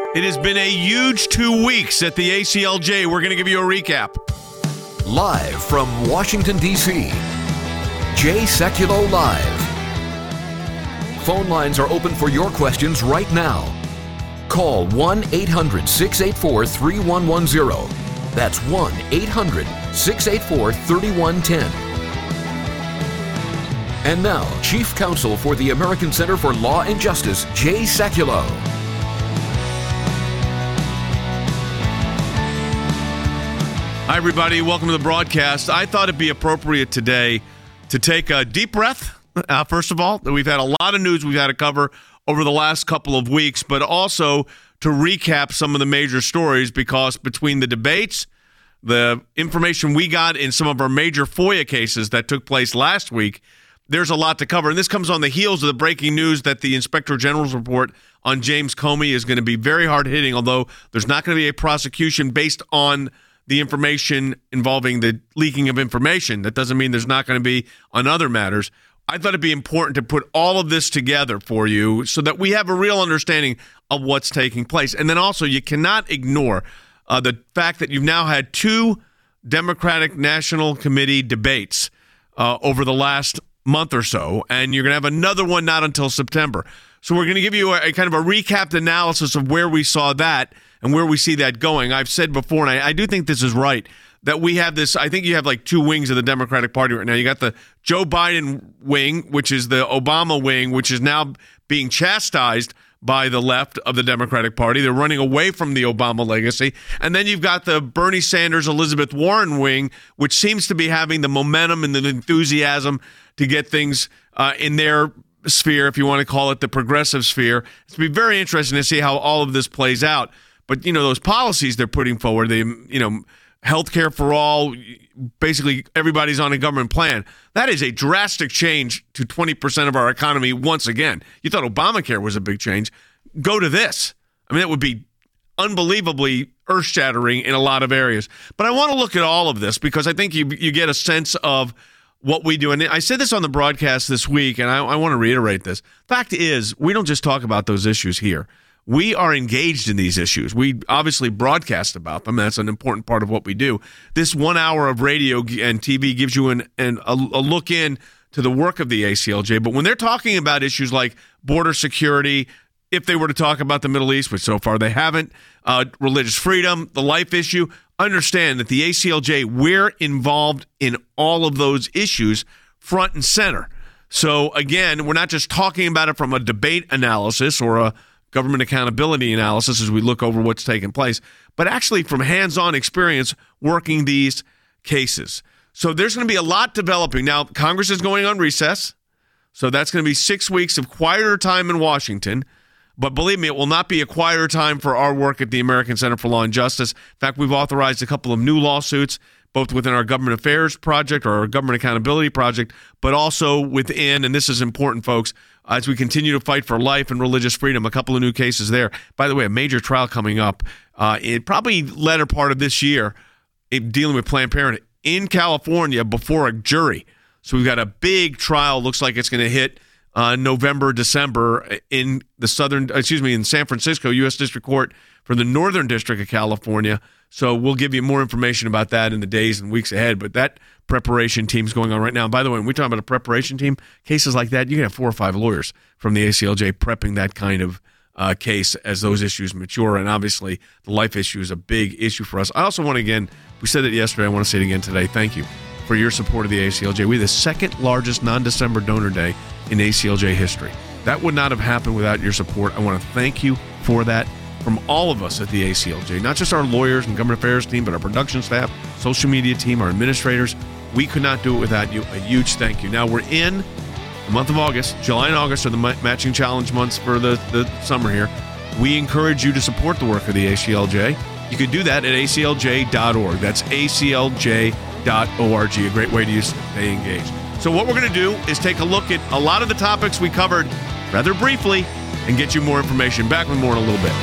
It has been a huge 2 weeks at the ACLJ. We're going to give you a recap. Live from Washington, D.C., Jay Sekulow Live. Phone lines are open for your questions right now. Call 1-800-684-3110. That's 1-800-684-3110. And now, Chief Counsel for the American Center for Law and Justice, Jay Sekulow. Hi, everybody. Welcome to the broadcast. I thought it'd be appropriate today to take a deep breath. First of all, we've had a lot of news we've had to cover over the last couple of weeks, but also to recap some of the major stories, because between the debates, the information we got in some of our major FOIA cases that took place last week, there's a lot to cover. And this comes on the heels of the breaking news that the Inspector General's report on James Comey is going to be very hard-hitting, although there's not going to be a prosecution based on the information involving the leaking of information. That doesn't mean there's not going to be on other matters. I thought it'd be important to put all of this together for you so that we have a real understanding of what's taking place. And then also, you cannot ignore the fact that you've now had two Democratic National Committee debates over the last month or so, and you're going to have another one not until September. So we're going to give you a kind of a recapped analysis of where we saw that and where we see that going. I've said before, and I do think this is right, that we have this, I think you have like two wings of the Democratic Party right now. You got the Joe Biden wing, which is the Obama wing, which is now being chastised by the left of the Democratic Party. They're running away from the Obama legacy. And then you've got the Bernie Sanders, Elizabeth Warren wing, which seems to be having the momentum and the enthusiasm to get things in their sphere, if you want to call it the progressive sphere. It's going to be very interesting to see how all of this plays out. But, you know, those policies they're putting forward, healthcare for all, basically everybody's on a government plan. That is a drastic change to 20% of our economy once again. You thought Obamacare was a big change. Go to this. I mean, that would be unbelievably earth-shattering in a lot of areas. But I want to look at all of this because I think you get a sense of what we do. And I said this on the broadcast this week, and I want to reiterate this. Fact is, we don't just talk about those issues here. We are engaged in these issues. We obviously broadcast about them. That's an important part of what we do. This 1 hour of radio and TV gives you a look in to the work of the ACLJ. But when they're talking about issues like border security, if they were to talk about the Middle East, which so far they haven't, religious freedom, the life issue, understand that the ACLJ, we're involved in all of those issues front and center. So again, we're not just talking about it from a debate analysis or a government accountability analysis as we look over what's taking place, but actually from hands-on experience working these cases. So there's going to be a lot developing. Now, Congress is going on recess, so that's going to be 6 weeks of quieter time in Washington. But believe me, it will not be a quieter time for our work at the American Center for Law and Justice. In fact, we've authorized a couple of new lawsuits, both within our government affairs project or our government accountability project, but also within, and this is important, folks, as we continue to fight for life and religious freedom, a couple of new cases there. By the way, a major trial coming up in probably latter part of this year dealing with Planned Parenthood in California before a jury. So we've got a big trial. Looks like it's going to hit November, December in the in San Francisco, U.S. District Court for the Northern District of California. So we'll give you more information about that in the days and weeks ahead. But that preparation team's going on right now. And by the way, when we talk about a preparation team, cases like that, you can have 4 or 5 lawyers from the ACLJ prepping that kind of case as those issues mature. And obviously, the life issue is a big issue for us. I also want to, again, we said it yesterday, I want to say it again today, thank you for your support of the ACLJ. We had the second largest non-December donor day in ACLJ history. That would not have happened without your support. I want to thank you for that from all of us at the ACLJ, not just our lawyers and government affairs team, but our production staff, social media team, our administrators. We could not do it without you. A huge thank you. Now we're in the month of August. July and August are the matching challenge months for the summer here. We encourage you to support the work of the ACLJ. You can do that at aclj.org. That's aclj.org, a great way to stay engaged. So what we're going to do is take a look at a lot of the topics we covered rather briefly and get you more information. Back with more in a little bit.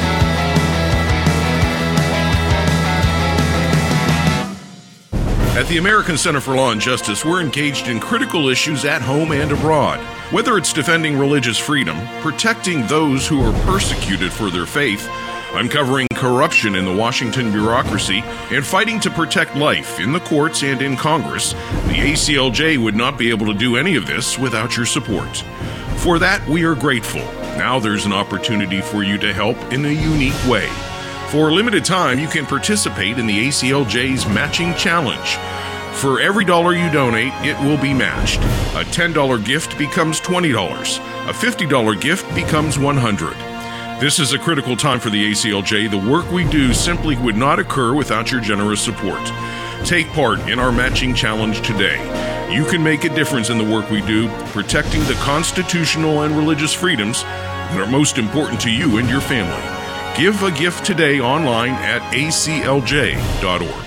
At At the American Center for Law and Justice, we're engaged in critical issues at home and abroad. Whether it's defending religious freedom, protecting those who are persecuted for their faith, uncovering corruption in the Washington bureaucracy, and fighting to protect life in the courts and in Congress, the ACLJ would not be able to do any of this without your support. For that, we are grateful. Now there's an opportunity for you to help in a unique way. For a limited time, you can participate in the ACLJ's Matching Challenge. For every dollar you donate, it will be matched. A $10 gift becomes $20. A $50 gift becomes $100. This is a critical time for the ACLJ. The work we do simply would not occur without your generous support. Take part in our Matching Challenge today. You can make a difference in the work we do, protecting the constitutional and religious freedoms that are most important to you and your family. Give a gift today online at aclj.org.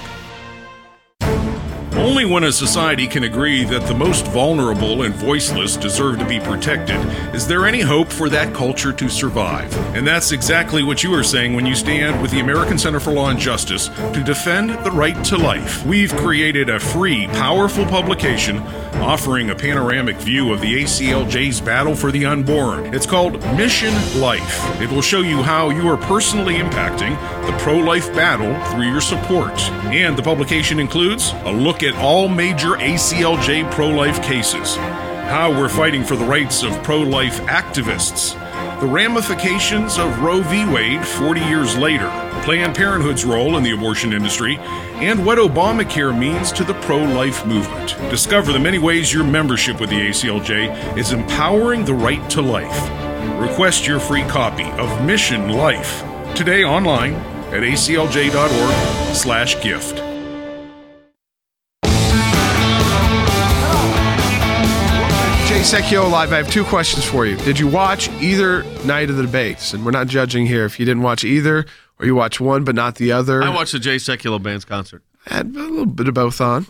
Only when a society can agree that the most vulnerable and voiceless deserve to be protected is there any hope for that culture to survive. And that's exactly what you are saying when you stand with the American Center for Law and Justice to defend the right to life. We've created a free, powerful publication offering a panoramic view of the ACLJ's battle for the unborn. It's called Mission Life. It will show you how you are personally impacting the pro-life battle through your support. And the publication includes a look at all major ACLJ pro-life cases, how we're fighting for the rights of pro-life activists, the ramifications of Roe v. Wade 40 years later, Planned Parenthood's role in the abortion industry, and what Obamacare means to the pro-life movement. Discover the many ways your membership with the ACLJ is empowering the right to life. Request your free copy of Mission Life today online at aclj.org/gift. Jay Secchio Live. I have two questions for you. Did you watch either night of the debates? And we're not judging here if you didn't watch either or you watch one but not the other. I watched the Jay Secchio Band's concert. I had a little bit of both on.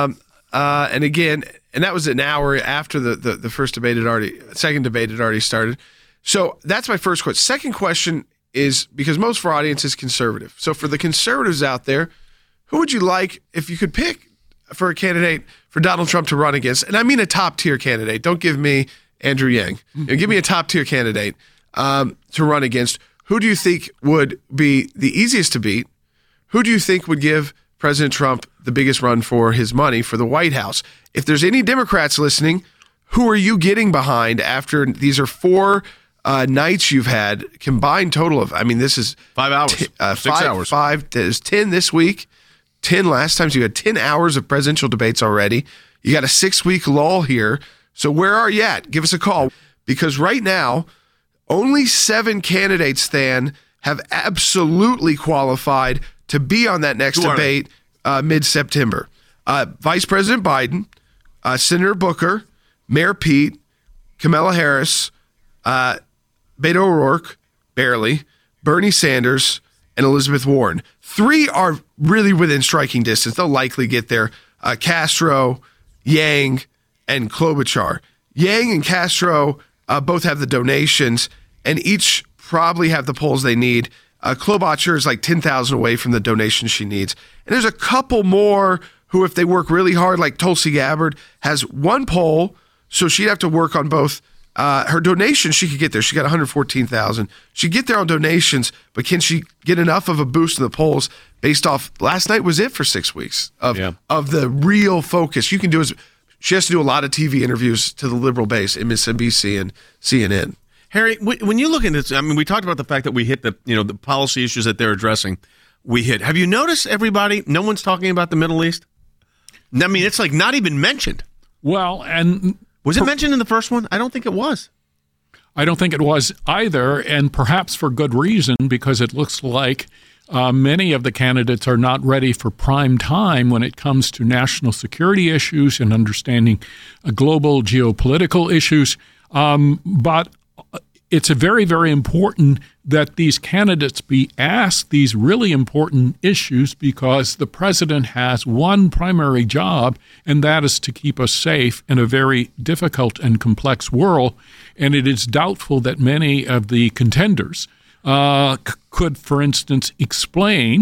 And again, and that was an hour after the first debate second debate had already started. So that's my first question. Second question is, because most of our audience is conservative. So for the conservatives out there, who would you like if you could pick for a candidate for Donald Trump to run against? And I mean a top-tier candidate. Don't give me Andrew Yang. Give me a top-tier candidate to run against. Who do you think would be the easiest to beat? Who do you think would give President Trump the biggest run for his money for the White House? If there's any Democrats listening, who are you getting behind after these are 4 nights you've had, combined total of, I mean, this is 5 hours. 6 hours. There's 10 this week. 10 last time, so you had 10 hours of presidential debates already. You got a 6-week lull here. So where are you at? Give us a call. Because right now, only 7 candidates, Stan, have absolutely qualified to be on that next debate mid-September. Vice President Biden, Senator Booker, Mayor Pete, Kamala Harris, Beto O'Rourke, barely, Bernie Sanders, and Elizabeth Warren. 3 are really within striking distance. They'll likely get there. Castro, Yang, and Klobuchar. Yang and Castro both have the donations, and each probably have the polls they need. Klobuchar is like 10,000 away from the donation she needs. And there's a couple more who, if they work really hard, like Tulsi Gabbard, has 1 poll, so she'd have to work on both. Her donation, she could get there. She got 114,000. She'd get there on donations, but can she get enough of a boost in the polls based off last night was it for 6 weeks of the real focus? She has to do a lot of TV interviews to the liberal base, MSNBC and CNN. Harry, when you look at this, I mean, we talked about the fact that we hit the policy issues that they're addressing. Have you noticed no one's talking about the Middle East? I mean, it's like not even mentioned. Well, and was it mentioned in the first one? I don't think it was. I don't think it was either, and perhaps for good reason, because it looks like many of the candidates are not ready for prime time when it comes to national security issues and understanding global geopolitical issues. But it's very, very important that these candidates be asked these really important issues, because the president has one primary job, and that is to keep us safe in a very difficult and complex world. And it is doubtful that many of the contenders could, for instance, explain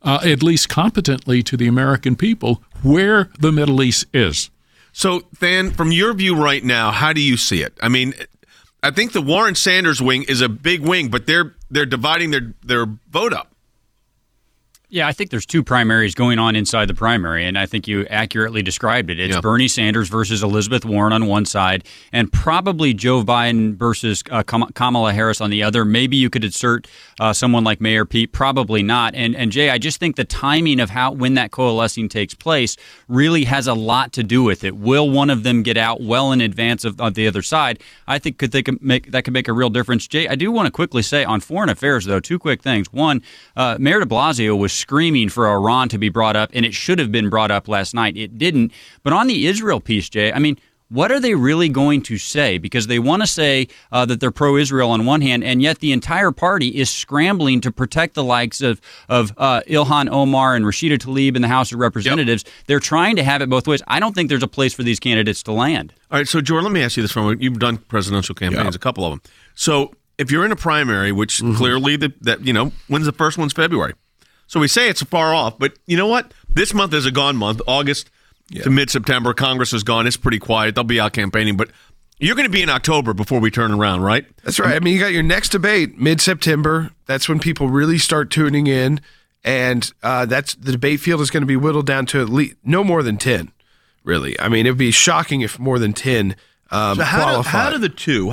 at least competently to the American people, where the Middle East is. So, Than, from your view right now, how do you see it? I mean, I think the Warren-Sanders wing is a big wing, but they're dividing their vote up. Yeah, I think there's two primaries going on inside the primary, and I think you accurately described it. It's Bernie Sanders versus Elizabeth Warren on one side, and probably Joe Biden versus Kamala Harris on the other. Maybe you could insert someone like Mayor Pete, probably not. And Jay, I just think the timing of when that coalescing takes place really has a lot to do with it. Will one of them get out well in advance of the other side? I think that could make a real difference. Jay, I do want to quickly say on foreign affairs, though, two quick things. One, Mayor de Blasio was screaming for Iran to be brought up, and it should have been brought up last night. It didn't. But on the Israel piece, Jay, I mean, what are they really going to say? Because they want to say that they're pro-Israel on one hand, and yet the entire party is scrambling to protect the likes of Ilhan Omar and Rashida Tlaib in the House of Representatives. Yep. They're trying to have it both ways. I don't think there's a place for these candidates to land. All right, so, Jordan, let me ask you this. You've done presidential campaigns, a couple of them. So if you're in a primary, which clearly, when's the first one's February? So we say it's far off, but you know what? This month is a gone month. August to mid-September, Congress is gone. It's pretty quiet. They'll be out campaigning, but you're going to be in October before we turn around, right? That's right. I mean, you got your next debate mid-September. That's when people really start tuning in, and the debate field is going to be whittled down to at least no more than 10, really. I mean, it would be shocking if more than 10 qualify. How do the two,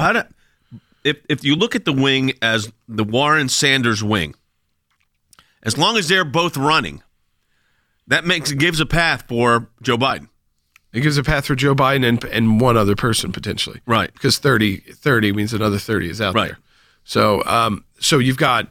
if you look at the wing as the Warren-Sanders wing, as long as they're both running, that gives a path for Joe Biden. It gives a path for Joe Biden and one other person potentially. Right. Because 30 means another 30 is out there. So so you've got,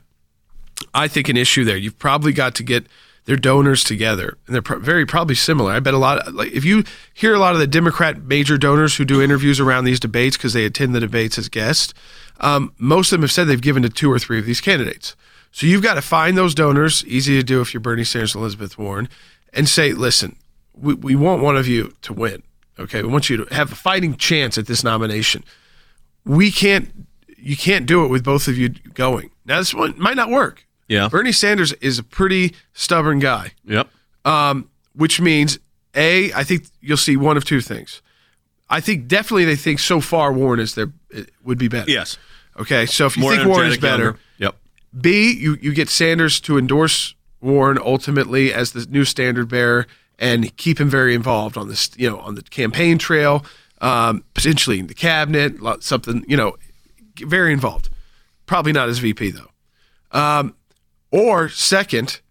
I think, an issue there. You've probably got to get their donors together. And they're probably similar. I bet a lot, if you hear a lot of the Democrat major donors who do interviews around these debates because they attend the debates as guests, most of them have said they've given to two or three of these candidates. So you've got to find those donors, easy to do if you're Bernie Sanders and Elizabeth Warren, and say, listen, we want one of you to win, okay? We want you to have a fighting chance at this nomination. You can't do it with both of you going. Now, this one might not work. Yeah. Bernie Sanders is a pretty stubborn guy. Yep. Which means, I think you'll see one of two things. I think definitely they think so far Warren would be better. Yes. Okay, so if you More think Warren is better, younger. Yep. B, you get Sanders to endorse Warren ultimately as the new standard bearer and keep him very involved on this, on the campaign trail, potentially in the cabinet, something, very involved. Probably not as VP though. Or second,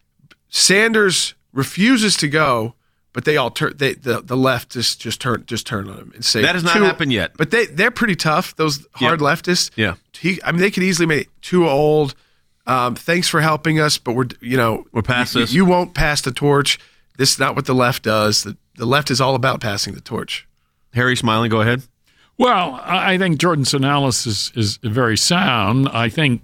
Sanders refuses to go, but they all turn. The left just turn on him and say that has not happened yet. But they're pretty tough. Those hard leftists. Yeah. They could easily make it too old. Thanks for helping us, but we're past this. You won't pass the torch. This is not what the left does. The left is all about passing the torch. Harry smiling. Go ahead. Well, I think Jordan's analysis is very sound. I think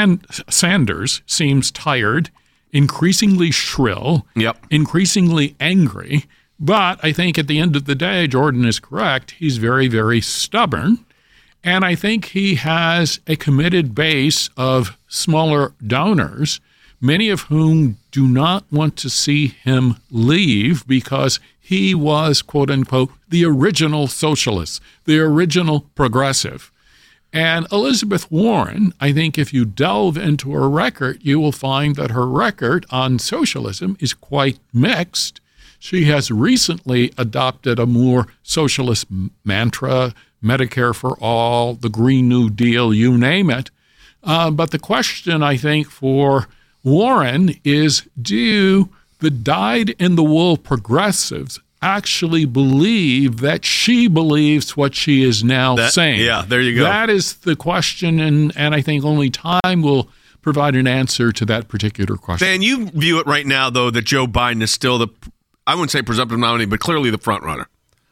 Sanders seems tired, increasingly shrill, increasingly angry. But I think at the end of the day, Jordan is correct. He's very, very stubborn. And I think he has a committed base of smaller donors, many of whom do not want to see him leave because he was, quote unquote, the original socialist, the original progressive. And Elizabeth Warren, I think if you delve into her record, you will find that her record on socialism is quite mixed. She has recently adopted a more socialist mantra, Medicare for all, the Green New Deal, you name it. But the question, I think, for Warren is, do the dyed-in-the-wool progressives actually believe that she believes what she is now saying? Yeah, there you go. That is the question, and I think only time will provide an answer to that particular question. Dan, you view it right now, though, that Joe Biden is still I wouldn't say presumptive nominee, but clearly the front runner.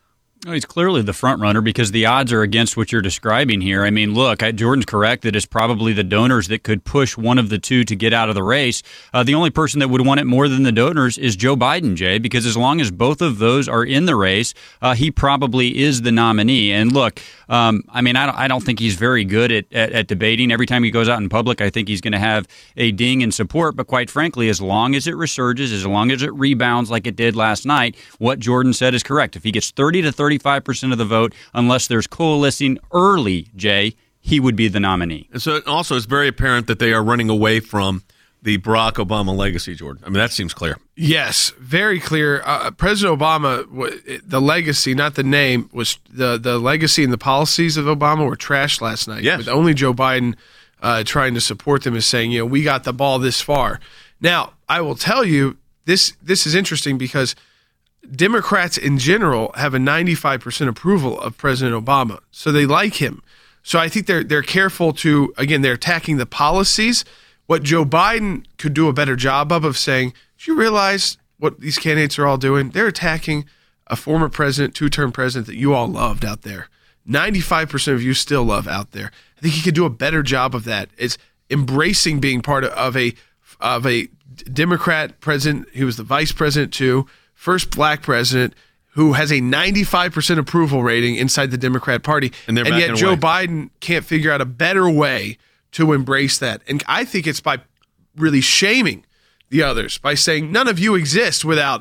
Oh, he's clearly the front runner because the odds are against what you're describing here. I mean, look, Jordan's correct that it's probably the donors that could push one of the two to get out of the race. The only person that would want it more than the donors is Joe Biden, Jay, because as long as both of those are in the race, he probably is the nominee. And look, I don't think he's very good at debating. Every time he goes out in public, I think he's going to have a ding in support. But quite frankly, as long as it resurges, as long as it rebounds like it did last night, what Jordan said is correct. If he gets 30 to 35% of the vote, unless there's coalescing early, Jay, he would be the nominee. And so also it's very apparent that they are running away from the Barack Obama legacy, Jordan. I mean, that seems clear. Yes, very clear. President Obama, the legacy, not the name, was the legacy and the policies of Obama were trashed last night. Yes. With only Joe Biden trying to support them as saying, we got the ball this far. Now, I will tell you, this is interesting because Democrats in general have a 95% approval of President Obama, so they like him. So I think they're careful to, again, they're attacking the policies. What Joe Biden could do a better job of saying, do you realize what these candidates are all doing? They're attacking a former president, two-term president that you all loved out there. 95% of you still love out there. I think he could do a better job of that. It's embracing being part of a Democrat president. He was the vice president too. First black president who has a 95% approval rating inside the Democrat Party. And yet Joe Biden can't figure out a better way to embrace that. And I think it's by really shaming the others, by saying none of you exist without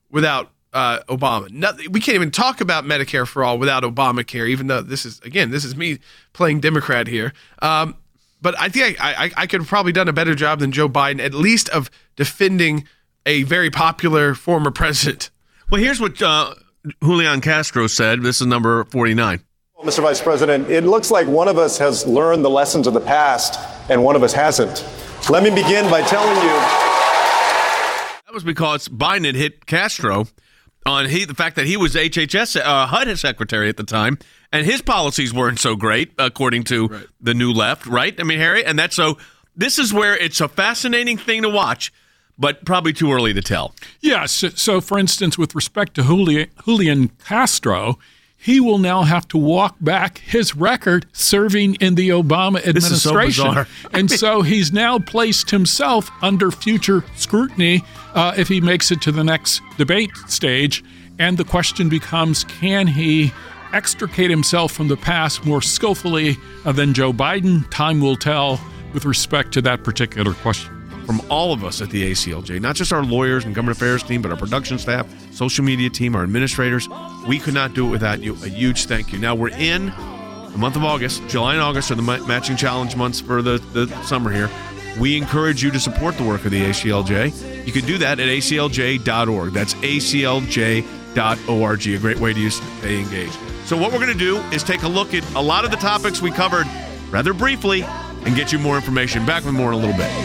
Obama. We can't even talk about Medicare for all without Obamacare, even though this is me playing Democrat here. But I think I could have probably done a better job than Joe Biden, at least of defending a very popular former president. Well, here's what Julian Castro said. This is number 49. Well, Mr. Vice President, it looks like one of us has learned the lessons of the past and one of us hasn't. Let me begin by telling you. That was because Biden had hit Castro on the fact that he was HHS HUD secretary at the time, and his policies weren't so great, according to the New Left, right? I mean, Harry, and that's so. This is where it's a fascinating thing to watch, but probably too early to tell. Yes. So, for instance, with respect to Julian Castro, he will now have to walk back his record serving in the Obama administration. This is so bizarre. And so he's now placed himself under future scrutiny if he makes it to the next debate stage. And the question becomes, can he extricate himself from the past more skillfully than Joe Biden? Time will tell with respect to that particular question. From all of us at the ACLJ, not just our lawyers and government affairs team, but our production staff, social media team, our administrators, we could not do it without you. A huge thank you. Now we're in the month of August. July and August are the matching challenge months for the summer here. We encourage you to support the work of the ACLJ. You can do that at aclj.org. That's aclj.org. A great way to stay engaged. So what we're going to do is take a look at a lot of the topics we covered rather briefly and get you more information. Back with more in a little bit.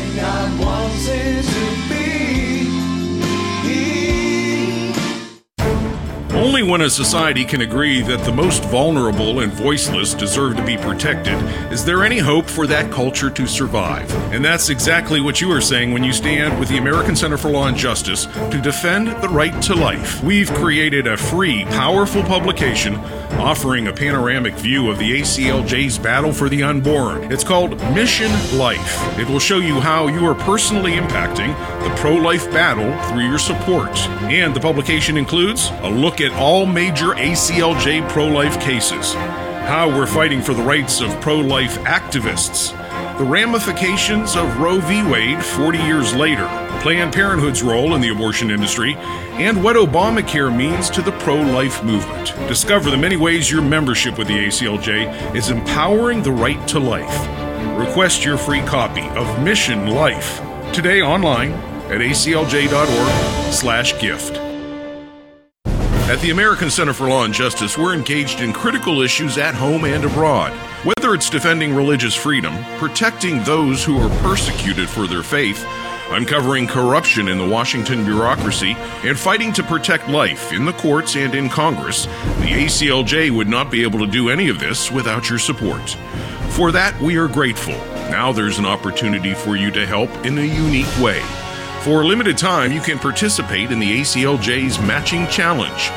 Only when a society can agree that the most vulnerable and voiceless deserve to be protected is there any hope for that culture to survive. And that's exactly what you are saying when you stand with the American Center for Law and Justice to defend the right to life. We've created a free, powerful publication offering a panoramic view of the ACLJ's battle for the unborn. It's called Mission Life. It will show you how you are personally impacting the pro-life battle through your support. And the publication includes a look at all major ACLJ pro-life cases, how we're fighting for the rights of pro-life activists, the ramifications of Roe v. Wade 40 years later, Planned Parenthood's role in the abortion industry, and what Obamacare means to the pro-life movement. Discover the many ways your membership with the ACLJ is empowering the right to life. Request your free copy of Mission Life today online at aclj.org/gift. At the American Center for Law and Justice, we're engaged in critical issues at home and abroad. Whether it's defending religious freedom, protecting those who are persecuted for their faith, uncovering corruption in the Washington bureaucracy, and fighting to protect life in the courts and in Congress, the ACLJ would not be able to do any of this without your support. For that, we are grateful. Now there's an opportunity for you to help in a unique way. For a limited time, you can participate in the ACLJ's Matching Challenge.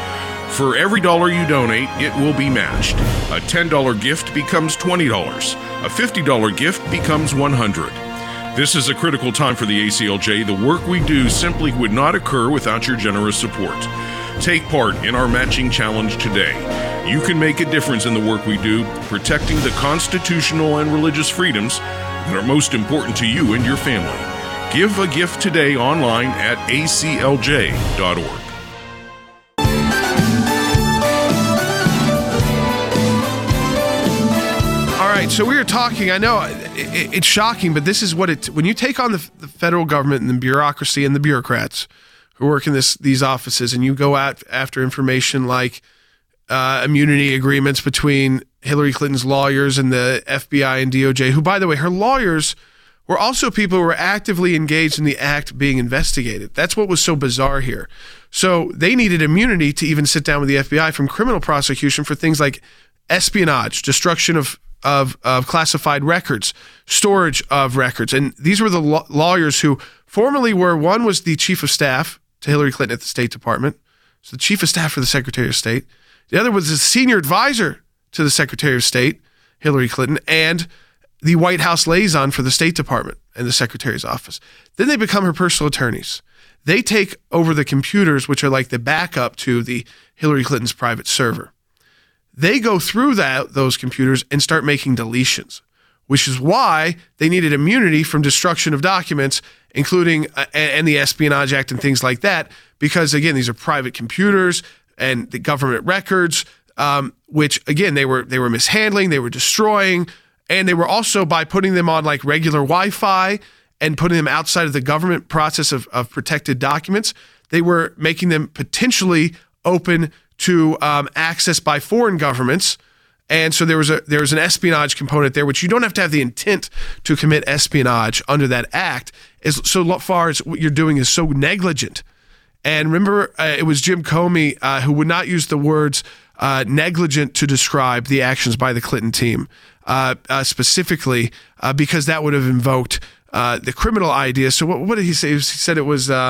For every dollar you donate, it will be matched. A $10 gift becomes $20. A $50 gift becomes $100. This is a critical time for the ACLJ. The work we do simply would not occur without your generous support. Take part in our matching challenge today. You can make a difference in the work we do, protecting the constitutional and religious freedoms that are most important to you and your family. Give a gift today online at aclj.org. All right, so we were talking, I know it's shocking, but this is what when you take on the federal government and the bureaucracy and the bureaucrats who work in these offices, and you go out after information like immunity agreements between Hillary Clinton's lawyers and the FBI and DOJ, who, by the way, her lawyers were also people who were actively engaged in the act being investigated. That's what was so bizarre here. So they needed immunity to even sit down with the FBI from criminal prosecution for things like espionage, destruction of classified records, storage of records. And these were the lawyers who formerly one was the chief of staff to Hillary Clinton at the State Department, so the chief of staff for the Secretary of State. The other was the senior advisor to the Secretary of State, Hillary Clinton, and the White House liaison for the State Department and the Secretary's office. Then they become her personal attorneys. They take over the computers, which are like the backup to the Hillary Clinton's private server. They go through those computers and start making deletions, which is why they needed immunity from destruction of documents, including and the Espionage Act and things like that, because, again, these are private computers and the government records, which, again, they were mishandling, they were destroying, and they were also, by putting them on like regular Wi-Fi and putting them outside of the government process of protected documents, they were making them potentially open to access by foreign governments. And so there was an espionage component there, which you don't have to have the intent to commit espionage under that act, so far as what you're doing is so negligent. And remember, it was Jim Comey who would not use the words negligent to describe the actions by the Clinton team specifically, because that would have invoked the criminal idea. So what did he say? He said it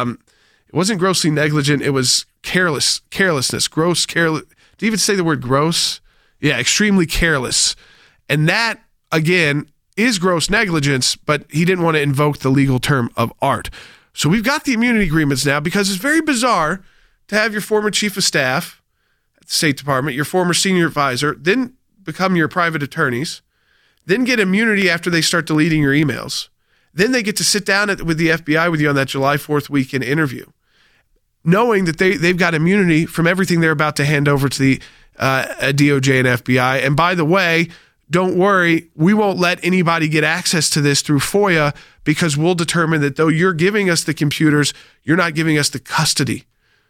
wasn't grossly negligent. It was carelessness, gross careless. Did he even say the word gross? Yeah, extremely careless. And that, again, is gross negligence, but he didn't want to invoke the legal term of art. So we've got the immunity agreements now, because it's very bizarre to have your former chief of staff at the State Department, your former senior advisor, then become your private attorneys, then get immunity after they start deleting your emails. Then they get to sit down with the FBI with you on that July 4th weekend interview, knowing that they've got immunity from everything they're about to hand over to the DOJ and FBI. And by the way, don't worry, we won't let anybody get access to this through FOIA, because we'll determine that though you're giving us the computers, you're not giving us the custody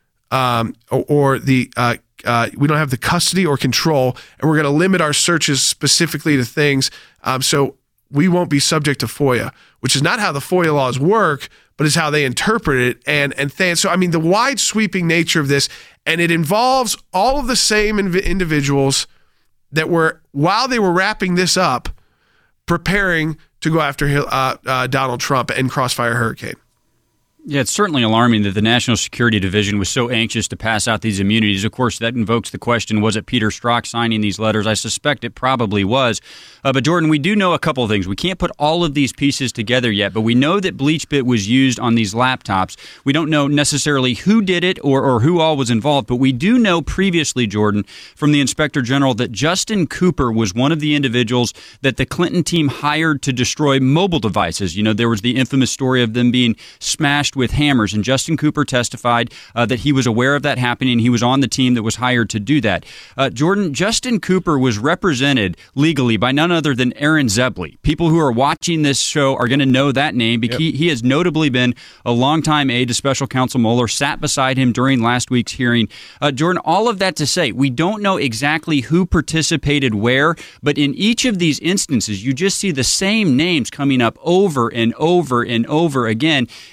or the we don't have the custody or control, and we're going to limit our searches specifically to things. So we won't be subject to FOIA, which is not how the FOIA laws work, but is how they interpret it. And so, I mean, the wide sweeping nature of this, and it involves all of the same individuals that were, while they were wrapping this up, preparing to go after Donald Trump and Crossfire Hurricane. Yeah, it's certainly alarming that the National Security Division was so anxious to pass out these immunities. Of course, that invokes the question, was it Peter Strzok signing these letters? I suspect it probably was. But Jordan, we do know a couple of things. We can't put all of these pieces together yet, but we know that BleachBit was used on these laptops. We don't know necessarily who did it or who all was involved, but we do know previously, Jordan, from the Inspector General, that Justin Cooper was one of the individuals that the Clinton team hired to destroy mobile devices. You know, there was the infamous story of them being smashed with hammers, and Justin Cooper testified that he was aware of that happening. He was on the team that was hired to do that. Jordan, Justin Cooper was represented legally by none other than Aaron Zebley. People who are watching this show are going to know that name because he has notably been a longtime aide to Special Counsel Mueller, sat beside him during last week's hearing. Jordan, all of that to say, we don't know exactly who participated where, but in each of these instances, you just see the same names coming up over and over and over again, and it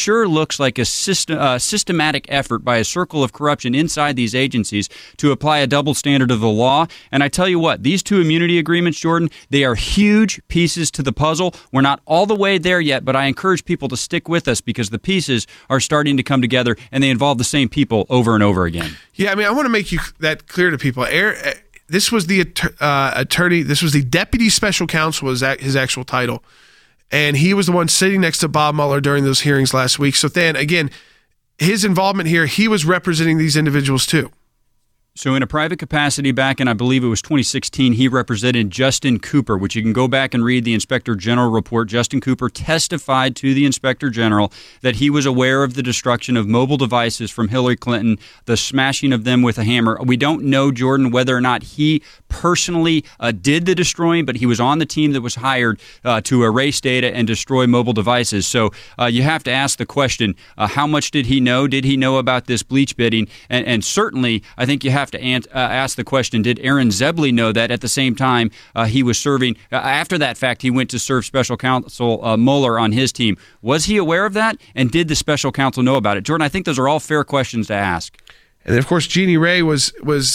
sure looks like a systematic effort by a circle of corruption inside these agencies to apply a double standard of the law. And I tell you what, these two immunity agreements, Jordan, they are huge pieces to the puzzle. We're not all the way there yet, but I encourage people to stick with us because the pieces are starting to come together and they involve the same people over and over again. Yeah, I mean, I want to make that clear to people. This was the attorney, this was the deputy special counsel, was his actual title. And he was the one sitting next to Bob Mueller during those hearings last week. So then, again, his involvement here, he was representing these individuals too. So in a private capacity back in, I believe it was 2016, he represented Justin Cooper, which you can go back and read the Inspector General report. Justin Cooper testified to the Inspector General that he was aware of the destruction of mobile devices from Hillary Clinton, the smashing of them with a hammer. We don't know, Jordan, whether or not he personally did the destroying, but he was on the team that was hired to erase data and destroy mobile devices. So you have to ask the question, how much did he know? Did he know about this bleach bidding? And certainly, I think you have to ask the question, did Aaron Zebley know that at the same time he was serving? After that fact, he went to serve Special Counsel Mueller on his team. Was he aware of that? And did the Special Counsel know about it? Jordan, I think those are all fair questions to ask. And then, of course, Jeannie Ray was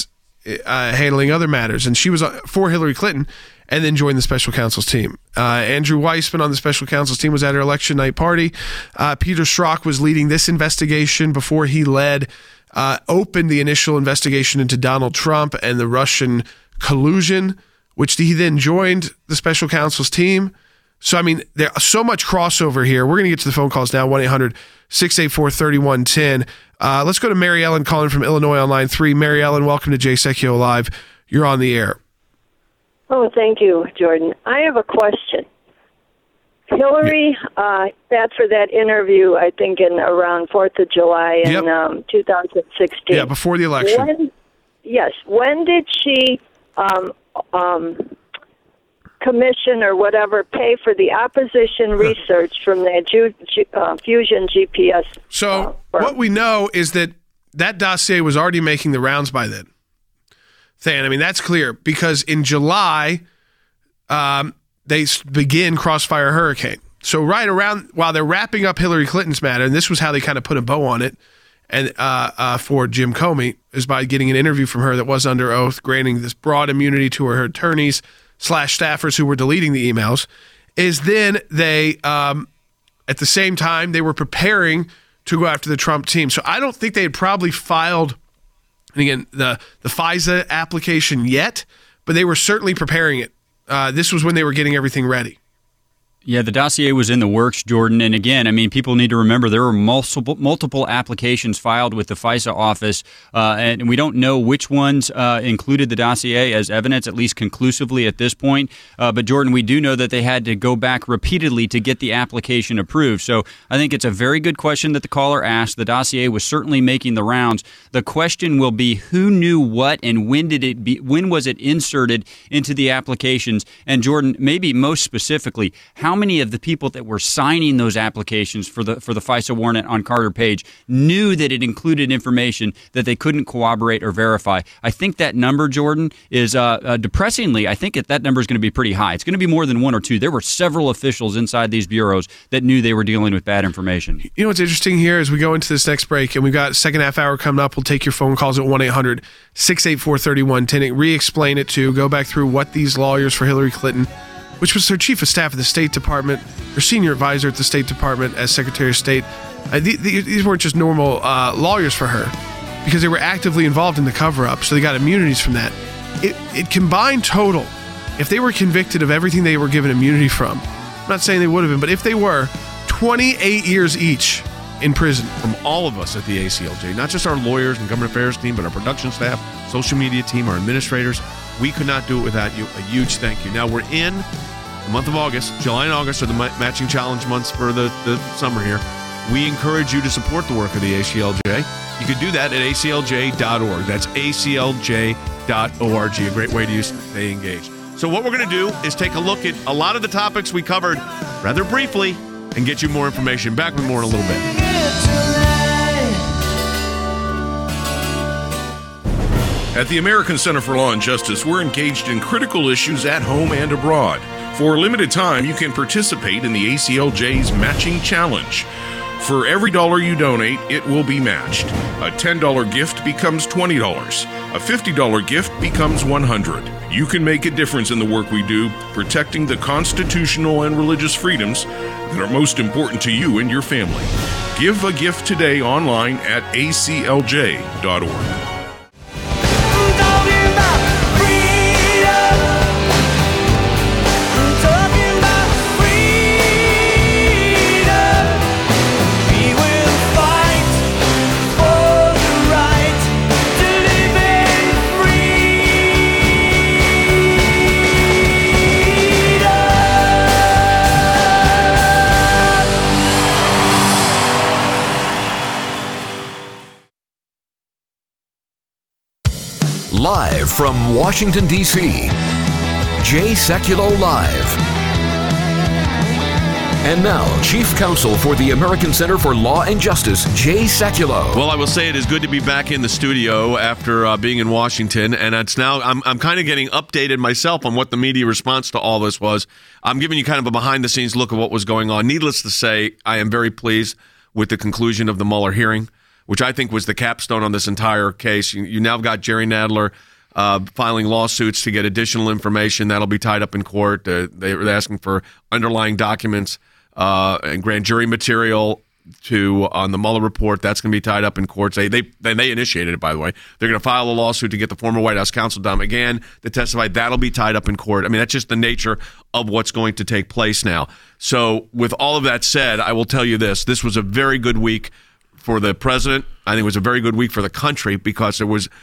handling other matters, and she was for Hillary Clinton and then joined the Special Counsel's team. Andrew Weissman on the Special Counsel's team was at her election night party. Peter Strzok was leading this investigation before he opened the initial investigation into Donald Trump and the Russian collusion, which he then joined the Special Counsel's team. So, I mean, there's so much crossover here. We're going to get to the phone calls now, 1-800-684-3110. Let's go to Mary Ellen calling from Illinois on line 3. Mary Ellen, welcome to Jay Sekulow Live. You're on the air. Oh, thank you, Jordan. I have a question. Hillary, that's for that interview, I think, in around 4th of July in 2016. Yeah, before the election. When did she commission or whatever pay for the opposition research from the Fusion GPS? So what we know is that dossier was already making the rounds by then. I mean, that's clear because in July, they begin Crossfire Hurricane. So right around while they're wrapping up Hillary Clinton's matter, and this was how they kind of put a bow on it, and for Jim Comey is by getting an interview from her that was under oath, granting this broad immunity to her attorneys / staffers who were deleting the emails. Is then they at the same time they were preparing to go after the Trump team. So I don't think they had probably filed, and again, the FISA application yet, but they were certainly preparing it. This was when they were getting everything ready. Yeah, the dossier was in the works, Jordan. And again, I mean, people need to remember there were multiple applications filed with the FISA office, and we don't know which ones included the dossier as evidence, at least conclusively at this point. But Jordan, we do know that they had to go back repeatedly to get the application approved. So I think it's a very good question that the caller asked. The dossier was certainly making the rounds. The question will be who knew what and when was it inserted into the applications? And Jordan, maybe most specifically, how many of the people that were signing those applications for the FISA warrant on Carter Page knew that it included information that they couldn't corroborate or verify? I think that number, Jordan, is depressingly, I think that number is going to be pretty high. It's going to be more than one or two. There were several officials inside these bureaus that knew they were dealing with bad information. You know what's interesting here as we go into this next break, and we've got second half hour coming up. We'll take your phone calls at 1-800-684-3110. Re-explain it to, go back through what these lawyers for Hillary Clinton, which was her chief of staff at the State Department, her senior advisor at the State Department as Secretary of State. These weren't just normal lawyers for her because they were actively involved in the cover-up, so they got immunities from that. It combined total, if they were convicted of everything they were given immunity from, I'm not saying they would have been, but if they were, 28 years each in prison. From all of us at the ACLJ, not just our lawyers and government affairs team, but our production staff, social media team, our administrators, we could not do it without you. A huge thank you. Now we're in the month of August. July and August are the matching challenge months for the summer here. We encourage you to support the work of the ACLJ. You can do that at aclj.org. That's aclj.org. A great way to stay engaged. So what we're going to do is take a look at a lot of the topics we covered rather briefly and get you more information. Back with more in a little bit. At the American Center for Law and Justice, we're engaged in critical issues at home and abroad. For a limited time, you can participate in the ACLJ's Matching Challenge. For every dollar you donate, it will be matched. A $10 gift becomes $20. A $50 gift becomes $100. You can make a difference in the work we do, protecting the constitutional and religious freedoms that are most important to you and your family. Give a gift today online at aclj.org. Live from Washington, D.C., Jay Sekulow Live. And now, Chief Counsel for the American Center for Law and Justice, Jay Sekulow. Well, I will say it is good to be back in the studio after being in Washington, and it's now I'm kind of getting updated myself on what the media response to all this was. I'm giving you kind of a behind-the-scenes look at what was going on. Needless to say, I am very pleased with the conclusion of the Mueller hearing, which I think was the capstone on this entire case. You now got Jerry Nadler filing lawsuits to get additional information. That'll be tied up in court. They're asking for underlying documents and grand jury material on the Mueller report. That's going to be tied up in court. They initiated it, by the way. They're going to file a lawsuit to get the former White House counsel, Don McGahn, to testify. That'll be tied up in court. I mean, that's just the nature of what's going to take place now. So with all of that said, I will tell you this. This was a very good week for the president. I think it was a very good week for the country because there was,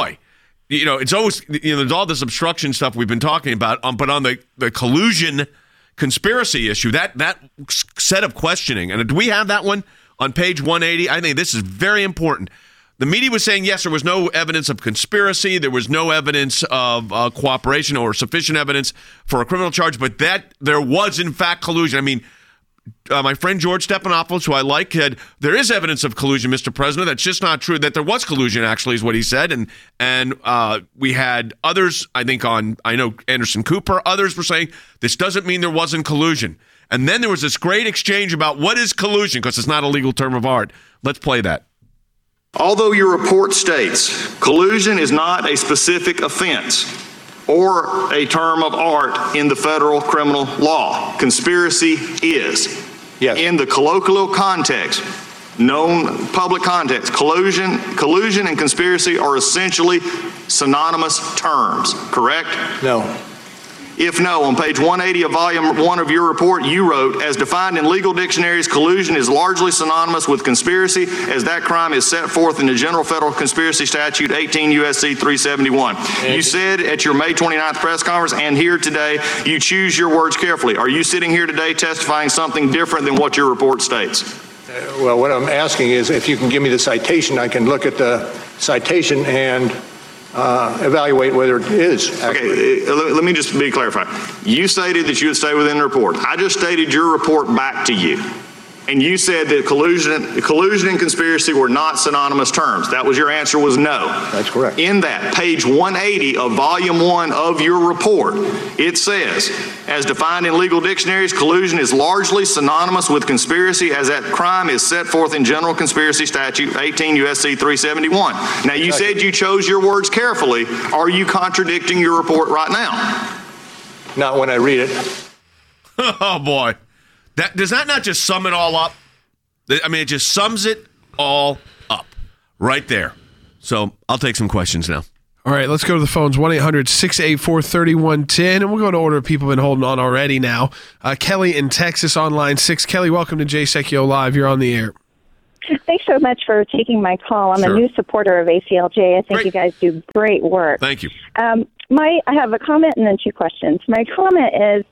it's always, there's all this obstruction stuff we've been talking about, but on the collusion conspiracy issue, that set of questioning, and do we have that one on page 180? I think this is very important. The media was saying, yes, there was no evidence of conspiracy, there was no evidence of cooperation or sufficient evidence for a criminal charge, but that there was, in fact, collusion. I mean, my friend George Stephanopoulos, who I like, said there is evidence of collusion, Mr. President. That's just not true. That there was collusion, actually, is what he said. And we had others, I know Anderson Cooper, others were saying this doesn't mean there wasn't collusion. And then there was this great exchange about what is collusion, because it's not a legal term of art. Let's play that. Although your report states collusion is not a specific offense or a term of art in the federal criminal law, conspiracy is. Yes. In the colloquial context, known public context, collusion and conspiracy are essentially synonymous terms, correct? No. If no, on page 180 of volume 1 of your report, you wrote, as defined in legal dictionaries, collusion is largely synonymous with conspiracy, as that crime is set forth in the General Federal Conspiracy Statute 18 U.S.C. 371. You said at your May 29th press conference and here today, you choose your words carefully. Are you sitting here today testifying something different than what your report states? Well, what I'm asking is if you can give me the citation, I can look at the citation and evaluate whether it is. Okay, let me just be clarified. You stated that you would stay within the report. I just stated your report back to you. And you said that collusion and conspiracy were not synonymous terms. That was your answer, was no. That's correct. In that, page 180 of volume 1 of your report, it says, as defined in legal dictionaries, collusion is largely synonymous with conspiracy, as that crime is set forth in General Conspiracy Statute 18 U.S.C. 371. Now, you said you chose your words carefully. Are you contradicting your report right now? Not when I read it. Oh, boy. Does that not just sum it all up? I mean, it just sums it all up right there. So I'll take some questions now. All right, let's go to the phones, 1-800-684-3110, and we'll go to order of people have been holding on already now. Kelly in Texas on line 6. Kelly, welcome to Jay Sekulow Live. You're on the air. Thanks so much for taking my call. I'm a new supporter of ACLJ. I think you guys do great work. Thank you. I have a comment and then two questions. My comment is,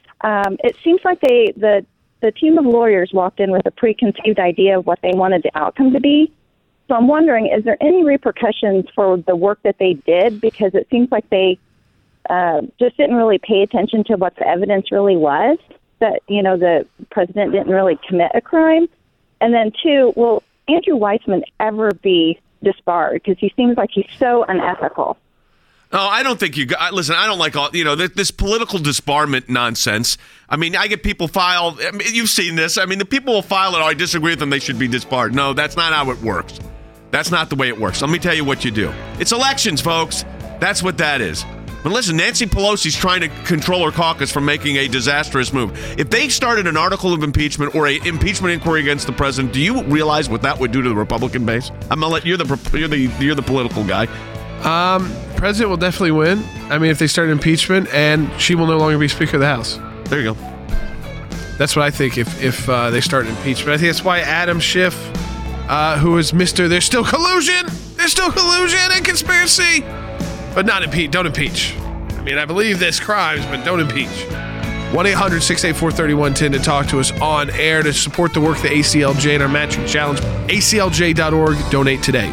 it seems like the team of lawyers walked in with a preconceived idea of what they wanted the outcome to be. So I'm wondering, is there any repercussions for the work that they did? Because it seems like they just didn't really pay attention to what the evidence really was, that, the president didn't really commit a crime. And then two, will Andrew Weissmann ever be disbarred? Because he seems like he's so unethical. Oh, I don't think listen, I don't like all, this political disbarment nonsense. I mean, I get people file, you've seen this. I mean, the people will file it, I disagree with them, they should be disbarred. No, that's not how it works. That's not the way it works. Let me tell you what you do. It's elections, folks. That's what that is. But listen, Nancy Pelosi's trying to control her caucus from making a disastrous move. If they started an article of impeachment or an impeachment inquiry against the president, do you realize what that would do to the Republican base? I'm gonna let you're the political guy. President will definitely win. I mean, if they start impeachment, and she will no longer be Speaker of the House. There you go. That's what I think. If they start an impeachment, I think that's why Adam Schiff, who is Mr. There's still collusion and conspiracy, but not impeach. Don't impeach. I mean, I believe there's crimes, but don't impeach. 1-800-684-3110 to talk to us on air to support the work of the ACLJ and our matching challenge. ACLJ.org. Donate today.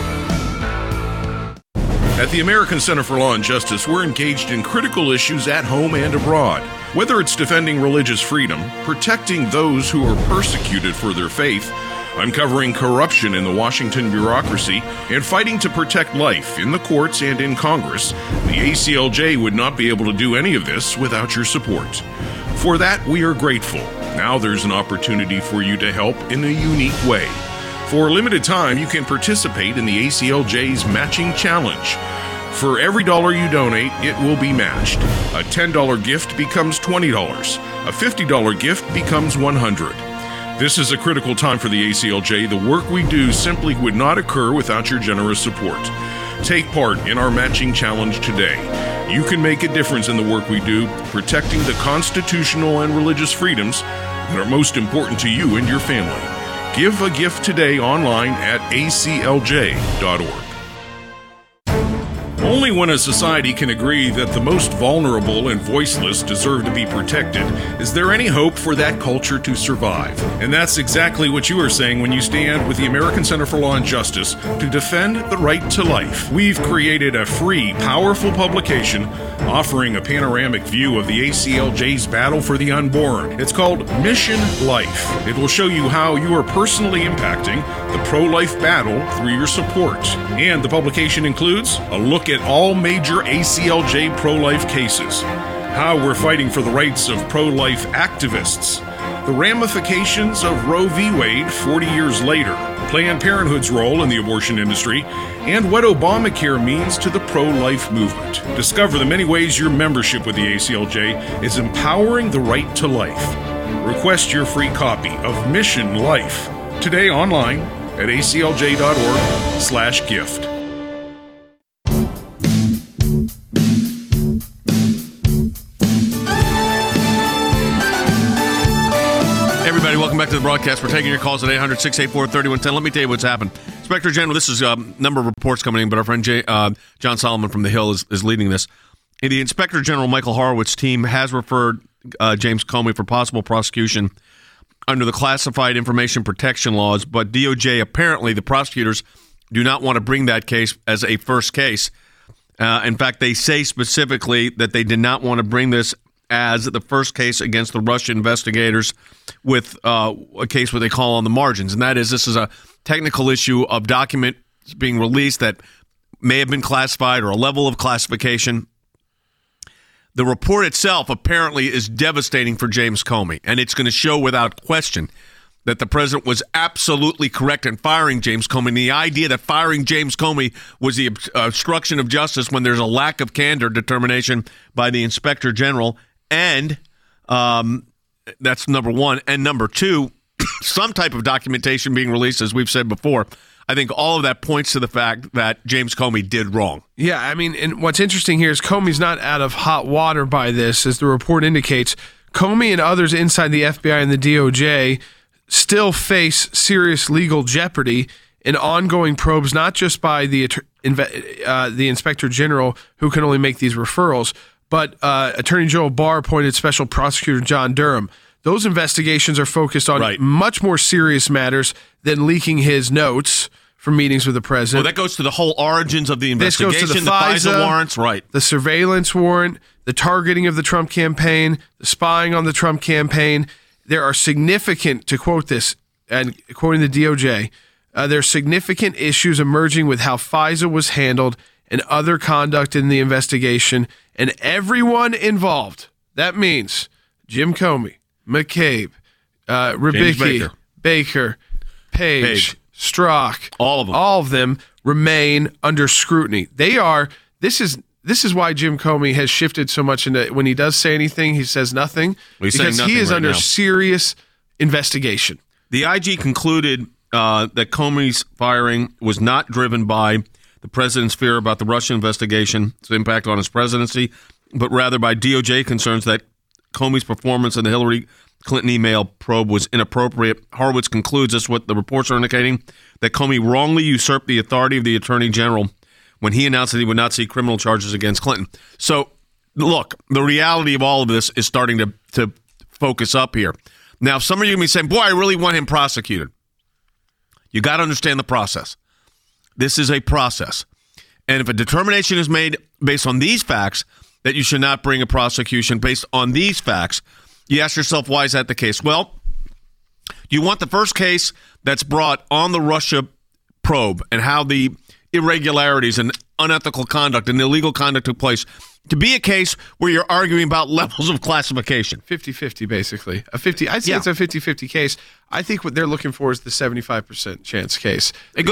At the American Center for Law and Justice, we're engaged in critical issues at home and abroad. Whether it's defending religious freedom, protecting those who are persecuted for their faith, uncovering corruption in the Washington bureaucracy, and fighting to protect life in the courts and in Congress, the ACLJ would not be able to do any of this without your support. For that, we are grateful. Now there's an opportunity for you to help in a unique way. For a limited time, you can participate in the ACLJ's Matching Challenge. For every dollar you donate, it will be matched. A $10 gift becomes $20. A $50 gift becomes $100. This is a critical time for the ACLJ. The work we do simply would not occur without your generous support. Take part in our Matching Challenge today. You can make a difference in the work we do, protecting the constitutional and religious freedoms that are most important to you and your family. Give a gift today online at aclj.org. Only when a society can agree that the most vulnerable and voiceless deserve to be protected is there any hope for that culture to survive. And that's exactly what you are saying when you stand with the American Center for Law and Justice to defend the right to life. We've created a free, powerful publication offering a panoramic view of the ACLJ's battle for the unborn. It's called Mission Life. It will show you how you are personally impacting the pro-life battle through your support. And the publication includes a look at all major ACLJ pro-life cases, how we're fighting for the rights of pro-life activists, the ramifications of Roe v. Wade 40 years later, Planned Parenthood's role in the abortion industry, and what Obamacare means to the pro-life movement. Discover the many ways your membership with the ACLJ is empowering the right to life. Request your free copy of Mission Life today online at aclj.org/gift. Everybody, welcome back to the broadcast. We're taking your calls at 800-684-3110. Let me tell you what's happened. Inspector General, this is a number of reports coming in, but our friend John Solomon from The Hill is leading this. The Inspector General Michael Horowitz team has referred James Comey for possible prosecution under the classified information protection laws, but DOJ, apparently the prosecutors, do not want to bring that case as a first case. In fact, they say specifically that they did not want to bring this as the first case against the Russian investigators with a case what they call on the margins. And that is, this is a technical issue of documents being released that may have been classified or a level of classification. The report itself apparently is devastating for James Comey, and it's going to show without question that the president was absolutely correct in firing James Comey. And the idea that firing James Comey was the obstruction of justice when there's a lack of candor determination by the Inspector General. And that's number one. And number two, some type of documentation being released, as we've said before. I think all of that points to the fact that James Comey did wrong. Yeah, I mean, and what's interesting here is Comey's not out of hot water by this, as the report indicates. Comey and others inside the FBI and the DOJ still face serious legal jeopardy in ongoing probes, not just by the Inspector General, who can only make these referrals, but Attorney General Barr appointed Special Prosecutor John Durham. Those investigations are focused on much more serious matters than leaking his notes from meetings with the president. Well, that goes to the whole origins of the investigation, this goes to the FISA warrants, the surveillance warrant, the targeting of the Trump campaign, the spying on the Trump campaign. There are significant, to quote this, and quoting the DOJ, there are significant issues emerging with how FISA was handled and other conduct in the investigation, and everyone involved. That means Jim Comey, McCabe, Rybicki, Baker, Page, Strzok, all of them remain under scrutiny. This is why Jim Comey has shifted so much into when he does say anything, he says nothing, because he is under serious investigation. The IG concluded that Comey's firing was not driven by the president's fear about the Russia investigation, its impact on his presidency, but rather by DOJ concerns that Comey's performance in the Hillary Clinton email probe was inappropriate. Horowitz concludes this, what the reports are indicating, that Comey wrongly usurped the authority of the Attorney General when he announced that he would not seek criminal charges against Clinton. So, look, the reality of all of this is starting to focus up here. Now, some of you may be saying, boy, I really want him prosecuted. You got to understand the process. This is a process. And if a determination is made based on these facts that you should not bring a prosecution based on these facts, you ask yourself, why is that the case? Well, you want the first case that's brought on the Russia probe and how the irregularities and unethical conduct and illegal conduct took place to be a case where you're arguing about levels of classification. 50-50, basically. I'd say it's a 50-50 case. I think what they're looking for is the 75% chance case.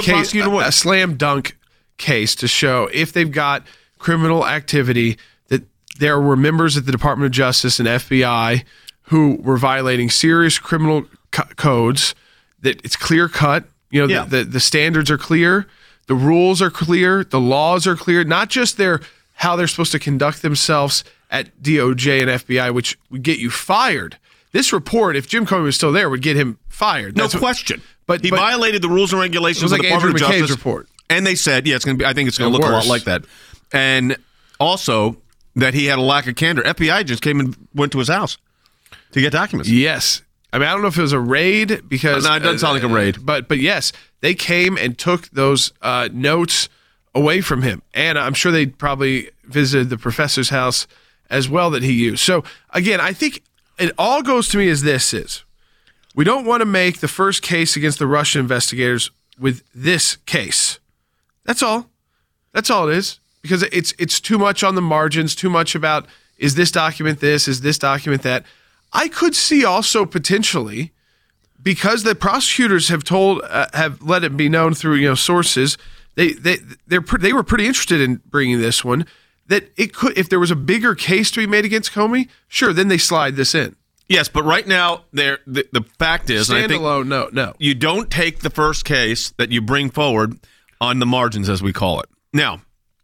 A slam dunk case to show if they've got criminal activity, that there were members of the Department of Justice and FBI who were violating serious criminal codes, that it's clear cut. The standards are clear, the rules are clear, the laws are clear, not just how they're supposed to conduct themselves at DOJ and FBI, which would get you fired. This report, if Jim Comey was still there, would get him fired. No question. But he violated the rules and regulations of the Department of Justice. Report. And they said, I think it's going to look a lot like that. And also that he had a lack of candor. FBI just came and went to his house to get documents. Yes. I mean, I don't know if it was a raid because... No, it doesn't sound like a raid. But yes, they came and took those notes away from him. And I'm sure they probably visited the professor's house as well that he used. So, again, I think it all goes to me as this is. We don't want to make the first case against the Russian investigators with this case. That's all. That's all it is. Because it's too much on the margins, too much about, is this document this, is this document that? I could see also potentially, because the prosecutors have let it be known through sources, they were pretty interested in bringing this one, that it could, if there was a bigger case to be made against Comey, sure, then they slide this in. Yes, but right now the fact is, standalone, no, you don't take the first case that you bring forward on the margins, as we call it. Now,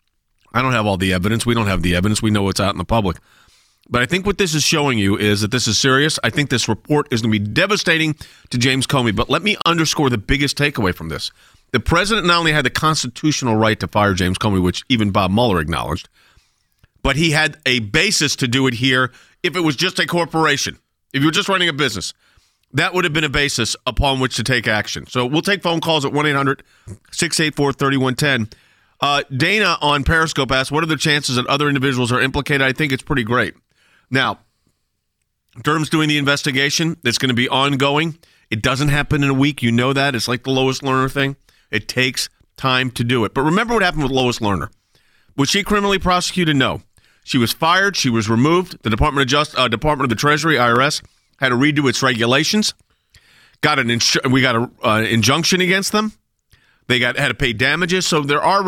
I don't have all the evidence. We don't have the evidence. We know what's out in the public. But I think what this is showing you is that this is serious. I think this report is going to be devastating to James Comey. But let me underscore the biggest takeaway from this. The president not only had the constitutional right to fire James Comey, which even Bob Mueller acknowledged, but he had a basis to do it here if it was just a corporation. If you were just running a business, that would have been a basis upon which to take action. So we'll take phone calls at 1-800-684-3110. Dana on Periscope asked, what are the chances that other individuals are implicated? I think it's pretty great. Now, Durham's doing the investigation. It's going to be ongoing. It doesn't happen in a week. You know that. It's like the Lois Lerner thing. It takes time to do it. But remember what happened with Lois Lerner. Was she criminally prosecuted? No. She was fired. She was removed. The Department of the Treasury, IRS, had to redo its regulations. We got an injunction against them. They had to pay damages. So there are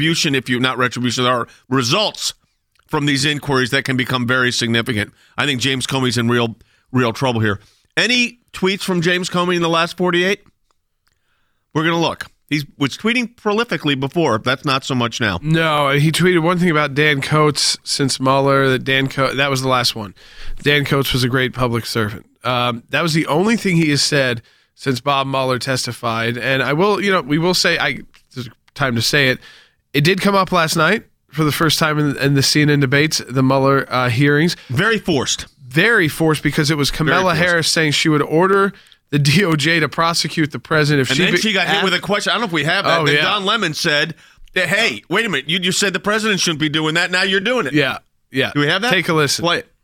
there are results from these inquiries that can become very significant. I think James Comey's in real trouble here. Any tweets from James Comey in the last 48? We're going to look. He was tweeting prolifically before. That's not so much now. No, he tweeted one thing about Dan Coates since Mueller. That was the last one. Dan Coates was a great public servant. That was the only thing he has said since Bob Mueller testified. And we will say, there's time to say it. It did come up last night for the first time in the CNN debates, the Mueller hearings. Very forced. Very forced, because it was Kamala Harris saying she would order the DOJ to prosecute the president. Then she got hit with a question. I don't know if we have that. Don Lemon said, hey, wait a minute. You just said the president shouldn't be doing that. Now you're doing it. Yeah. Do we have that? Take a listen. Play it.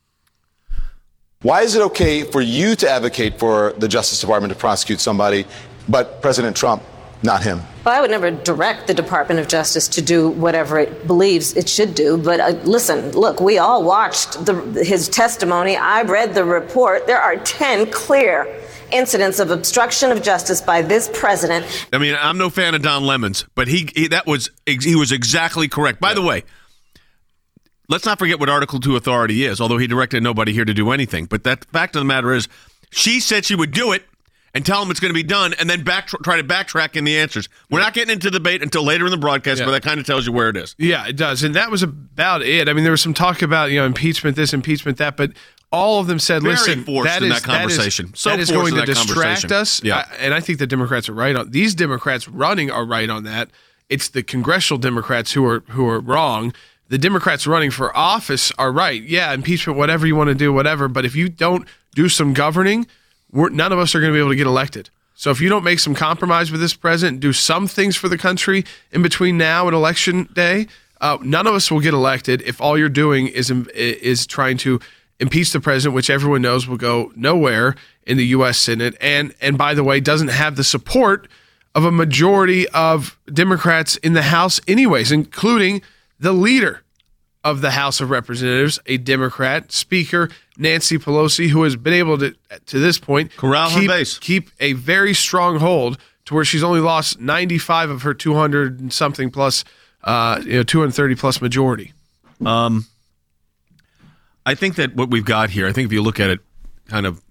Why is it okay for you to advocate for the Justice Department to prosecute somebody, but President Trump not him. Well, I would never direct the Department of Justice to do whatever it believes it should do. But listen, look, we all watched his testimony. I read the report. There are 10 clear incidents of obstruction of justice by this president. I mean, I'm no fan of Don Lemons, but he was exactly correct. By the way, let's not forget what Article 2 authority is, although he directed nobody here to do anything. But the fact of the matter is, she said she would do it and tell him it's going to be done, and then try to backtrack in the answers. We're not getting into debate until later in the broadcast, but that kind of tells you where it is. Yeah, it does. And that was about it. I mean, there was some talk about, impeachment this, impeachment that, but all of them said, listen, that is going to distract us. Yeah. And I think the Democrats are right on. These Democrats running are right on that. It's the congressional Democrats who are wrong. The Democrats running for office are right. Yeah, impeachment, whatever you want to do, whatever. But if you don't do some governing, none of us are going to be able to get elected. So if you don't make some compromise with this president, do some things for the country in between now and election day, none of us will get elected if all you're doing is trying to impeach the president, which everyone knows will go nowhere in the U.S. Senate, and by the way, doesn't have the support of a majority of Democrats in the House anyways, including the leader of the House of Representatives, a Democrat, Speaker Nancy Pelosi, who has been able to this point, keep a very strong hold to where she's only lost 95 of her 200 and something plus, 230 plus majority. I think that what we've got here, I think if you look at it kind of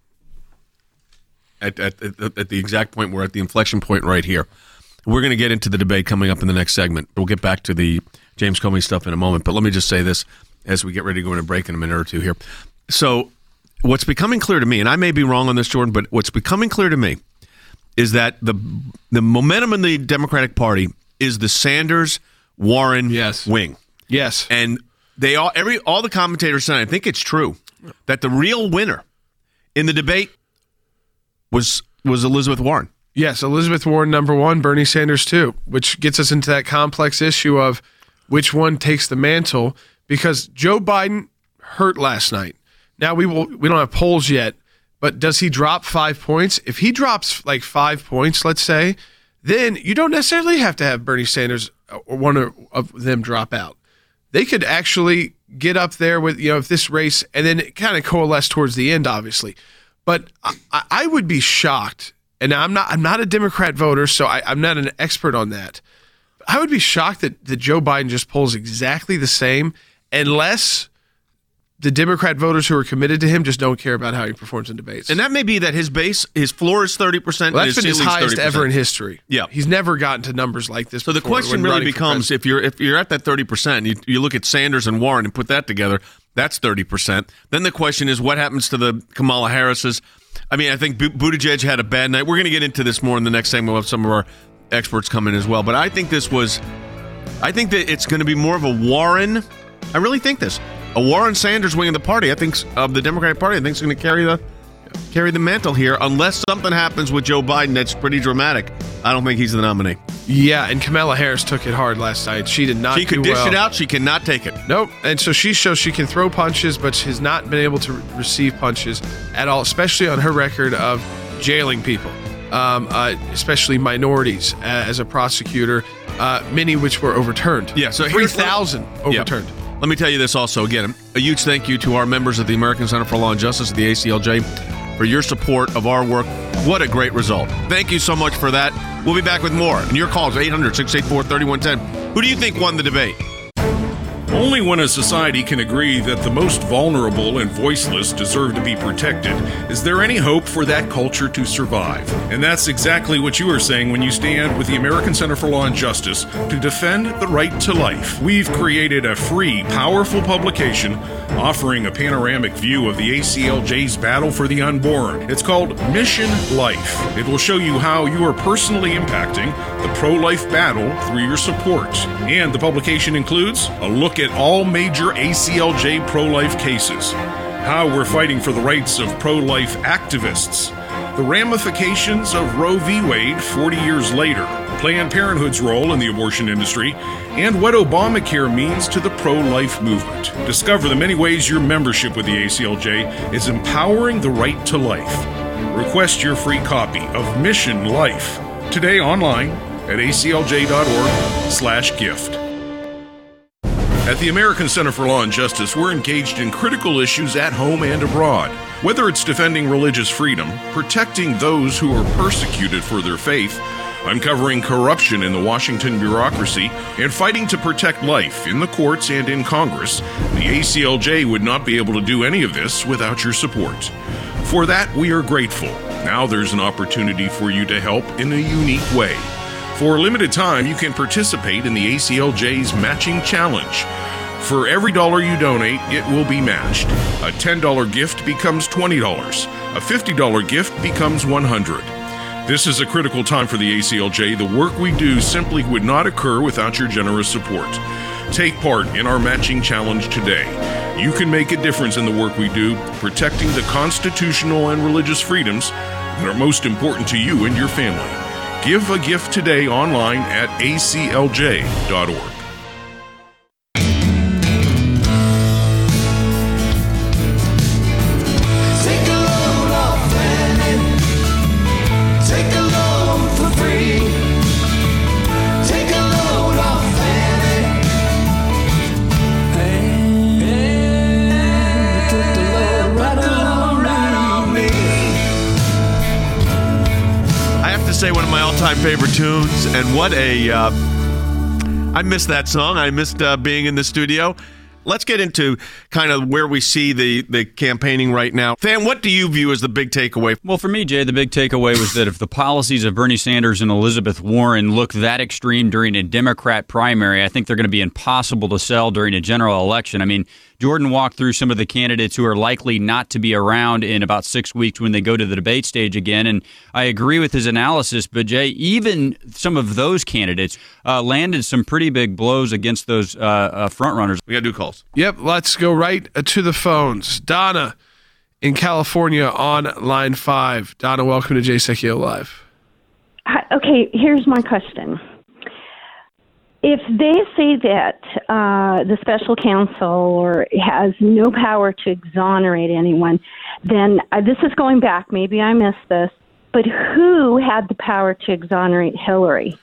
at the exact point, we're at the inflection point right here. We're going to get into the debate coming up in the next segment. We'll get back to the James Comey stuff in a moment, but let me just say this as we get ready to go into a break in a minute or two here. So what's becoming clear to me, and I may be wrong on this, Jordan, but what's becoming clear to me is that the momentum in the Democratic Party is the Sanders-Warren wing. Yes. And they all the commentators said, I think it's true, that the real winner in the debate was Elizabeth Warren. Yes, Elizabeth Warren, number one, Bernie Sanders, two, which gets us into that complex issue of which one takes the mantle, because Joe Biden hurt last night. Now, we don't have polls yet, but does he drop 5 points? If he drops like 5 points, let's say, then you don't necessarily have to have Bernie Sanders or one of them drop out. They could actually get up there with, if this race, and then it kind of coalesce towards the end, obviously. But I would be shocked. And I'm not a Democrat voter, so I'm not an expert on that. I would be shocked that Joe Biden just polls exactly the same, unless the Democrat voters who are committed to him just don't care about how he performs in debates. And that may be that his floor is 30%. Well, that's been his highest 30%. Ever in history. Yeah, he's never gotten to numbers like this. So the question really becomes: if you're at that 30%, you look at Sanders and Warren and put that together, that's 30%. Then the question is, what happens to the Kamala Harris's? I mean, I think Buttigieg had a bad night. We're going to get into this more in the next segment. We'll have some of our experts come in as well. But I think that it's going to be more of a Warren. I really think this. A Warren-Sanders wing of the party. I think of the Democratic Party. I think it's going to carry the mantle here, unless something happens with Joe Biden that's pretty dramatic. I don't think he's the nominee. Yeah, and Kamala Harris took it hard last night. She did not. She could dish it out. She cannot take it. Nope. And so she shows she can throw punches, but she's not been able to receive punches at all, especially on her record of jailing people, especially minorities as a prosecutor, many which were overturned. Yeah, so 3,000 overturned. Yeah. Let me tell you this also. Again, a huge thank you to our members of the American Center for Law and Justice, the ACLJ, for your support of our work. What a great result. Thank you so much for that. We'll be back with more. And your calls, 800-684-3110. Who do you think won the debate? Only when a society can agree that the most vulnerable and voiceless deserve to be protected is there any hope for that culture to survive. And that's exactly what you are saying when you stand with the American Center for Law and Justice to defend the right to life. We've created a free, powerful publication offering a panoramic view of the ACLJ's battle for the unborn. It's called Mission Life. It will show you how you are personally impacting the pro-life battle through your support. And the publication includes a look at all major ACLJ pro-life cases, how we're fighting for the rights of pro-life activists, the ramifications of Roe v. Wade 40 years later, Planned Parenthood's role in the abortion industry, and what Obamacare means to the pro-life movement. Discover the many ways your membership with the ACLJ is empowering the right to life. Request your free copy of Mission Life today online at aclj.org/gift. At the American Center for Law and Justice, we're engaged in critical issues at home and abroad. Whether it's defending religious freedom, protecting those who are persecuted for their faith, uncovering corruption in the Washington bureaucracy, and fighting to protect life in the courts and in Congress, the ACLJ would not be able to do any of this without your support. For that, we are grateful. Now there's an opportunity for you to help in a unique way. For a limited time, you can participate in the ACLJ's Matching Challenge. For every dollar you donate, it will be matched. A $10 gift becomes $20. A $50 gift becomes $100. This is a critical time for the ACLJ. The work we do simply would not occur without your generous support. Take part in our Matching Challenge today. You can make a difference in the work we do, protecting the constitutional and religious freedoms that are most important to you and your family. Give a gift today online at aclj.org. Say one of my all-time favorite tunes, and what a I missed that song. I missed being in the studio. Let's get into kind of where we see the campaigning right now. Than, what do you view as the big takeaway? Well, for me, Jay, the big takeaway was that if the policies of Bernie Sanders and Elizabeth Warren look that extreme during a Democrat primary, I think they're going to be impossible to sell during a general election. I mean, Jordan walked through some of the candidates who are likely not to be around in about 6 weeks when they go to the debate stage again, and I agree with his analysis, but Jay, even some of those candidates landed some pretty big blows against those frontrunners. We got to do calls. Yep, let's go right to the phones. Donna in California on line 5. Donna, welcome to Jay Sekulow Live. Okay, here's my question. If they say that the special counsel has no power to exonerate anyone, then this is going back. Maybe I missed this, but who had the power to exonerate Hillary?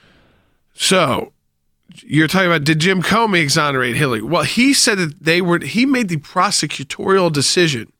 So you're talking about, did Jim Comey exonerate Hillary? Well, he said that he made the prosecutorial decision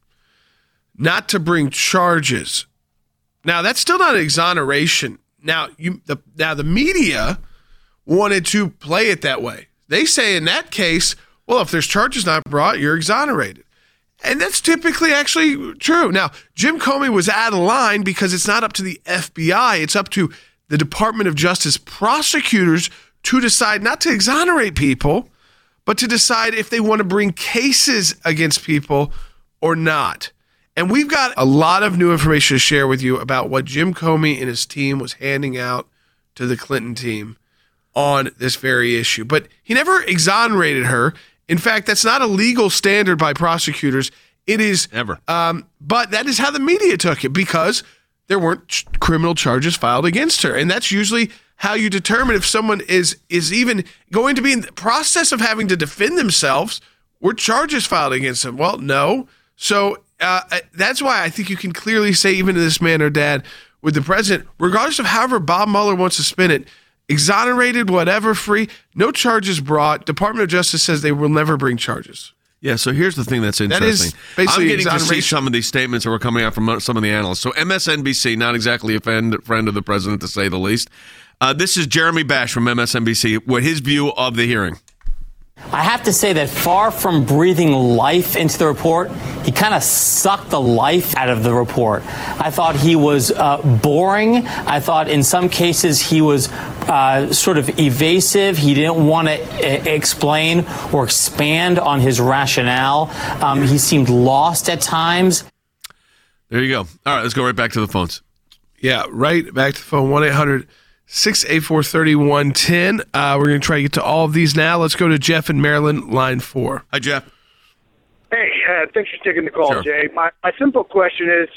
not to bring charges. Now, that's still not an exoneration. Now, the media wanted to play it that way. They say in that case, well, if there's charges not brought, you're exonerated. And that's typically actually true. Now, Jim Comey was out of line because it's not up to the FBI. It's up to the Department of Justice prosecutors to decide not to exonerate people, but to decide if they want to bring cases against people or not. And we've got a lot of new information to share with you about what Jim Comey and his team was handing out to the Clinton team on this very issue. But he never exonerated her. In fact, that's not a legal standard by prosecutors. It is ever. But that is how the media took it, because there weren't criminal charges filed against her. And that's usually how you determine if someone is even going to be in the process of having to defend themselves. Were charges filed against them? Well, no. So that's why I think you can clearly say, even to this man or dad, with the president, regardless of however Bob Mueller wants to spin it, exonerated, whatever, free, no charges brought. Department of Justice says they will never bring charges. Yeah, so here's the thing that's interesting. That is basically I'm getting to see some of these statements that were coming out from some of the analysts. So MSNBC, not exactly a friend of the president, to say the least. This is Jeremy Bash from MSNBC, what his view of the hearing. I have to say that far from breathing life into the report, he kind of sucked the life out of the report. I thought he was boring. I thought in some cases he was sort of evasive. He didn't want to explain or expand on his rationale. He seemed lost at times. There you go. All right, let's go right back to the phones. Yeah, right back to the phone, 1-800-684-3110. We're going to try to get to all of these now. Let's go to Jeff in Maryland, line 4. Hi, Jeff. Hey, thanks for taking the call, Sure. Jay. My simple question is,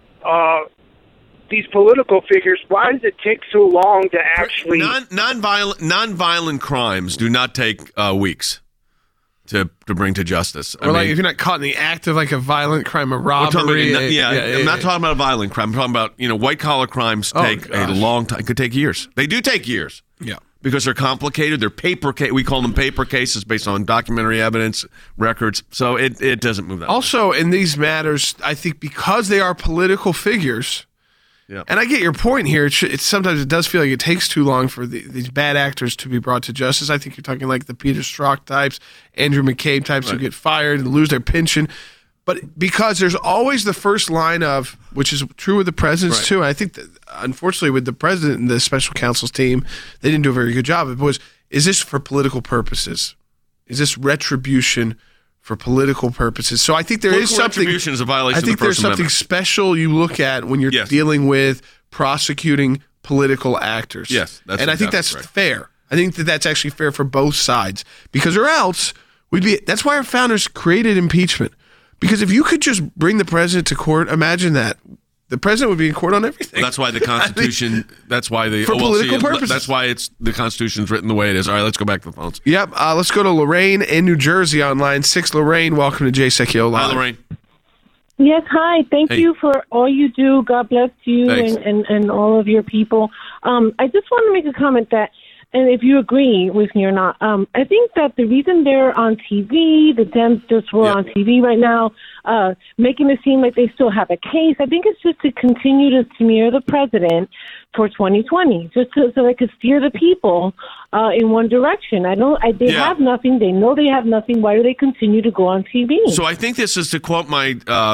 these political figures, why does it take so long to actually... Non-violent crimes do not take weeks. to bring to justice. Or if you're not caught in the act of like a violent crime, a robbery. I'm not talking about a violent crime. I'm talking about, white collar crimes take a long time. It could take years. They do take years. Yeah. Because they're complicated. They're paper we call them paper cases based on documentary evidence, records. So it doesn't move that Also, in these matters, I think because they are political figures, and I get your point here, it's sometimes it does feel like it takes too long for these bad actors to be brought to justice. I think you're talking like the Peter Strzok types, Andrew McCabe types who get fired and lose their pension. But because there's always the first line of, which is true with the presidents too, and I think that unfortunately with the president and the special counsel's team, they didn't do a very good job. It was, is this for political purposes? Is this retribution for political purposes? So I think there is something. Retribution is a violation I think of the First there's something special you look at when you're dealing with prosecuting political actors. Yes, and I think that's fair. I think that's actually fair for both sides, because or else that's why our founders created impeachment. Because if you could just bring the president to court, imagine that. The president would be in court on everything. That's why the Constitution, that's why the for political purposes. That's why the Constitution's written the way it is. All right, let's go back to the phones. Yep, let's go to Lorraine in New Jersey on line 6. Lorraine, welcome to Jay Sekulow Live. Hi, Lorraine. Yes, hi. Thank you for all you do. God bless you and all of your people. I just want to make a comment that, and if you agree with me or not, I think that the reason they're on TV, the Dems just were on TV right now, making it seem like they still have a case, I think it's just to continue to smear the president for 2020, just so they could steer the people in one direction. They have nothing. They know they have nothing. Why do they continue to go on TV? So I think this is to quote my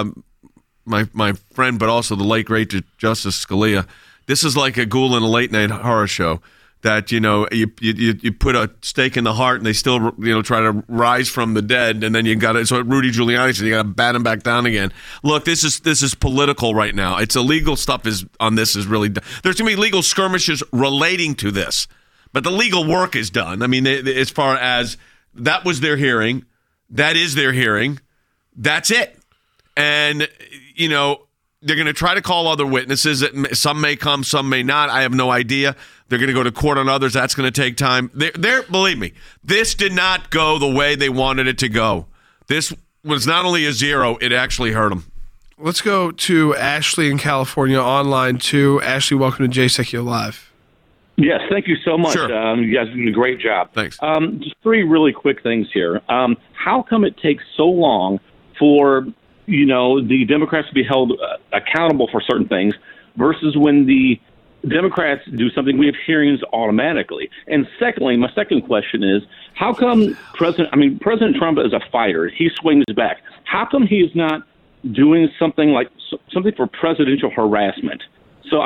my friend, but also the late great Justice Scalia. This is like a ghoul in a late night horror show. That you put a stake in the heart and they still try to rise from the dead, and then you got it. So Rudy Giuliani said you got to bat him back down again. Look, this is political right now. It's illegal stuff is really there's gonna be legal skirmishes relating to this, but the legal work is done. I mean, as far as that was their hearing, that is their hearing. That's it, and they're going to try to call other witnesses. Some may come, some may not. I have no idea. They're going to go to court on others. That's going to take time. Believe me, this did not go the way they wanted it to go. This was not only a zero, it actually hurt them. Let's go to Ashley in California online too. Ashley, welcome to Jay Sekulow Live. Yes, thank you so much. Sure. You guys are doing a great job. Thanks. Just 3 really quick things here. How come it takes so long for the Democrats to be held accountable for certain things versus when the Democrats do something, we have hearings automatically? And secondly, my second question is, how come President Trump is a fighter? He swings back. How come he is not doing something for presidential harassment? So,